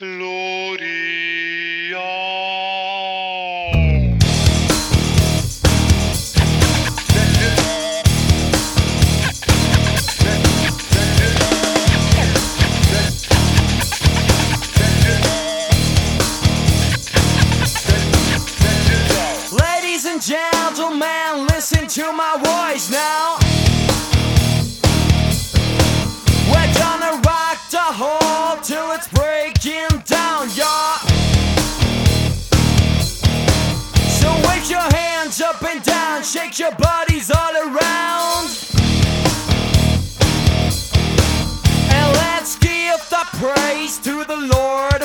Gloria. Ladies and gentlemen, listen to my voice now. We're gonna rock the hall till it's breaking down, y'all. So wave your hands up and down, shake your bodies all around, and let's give the praise to the Lord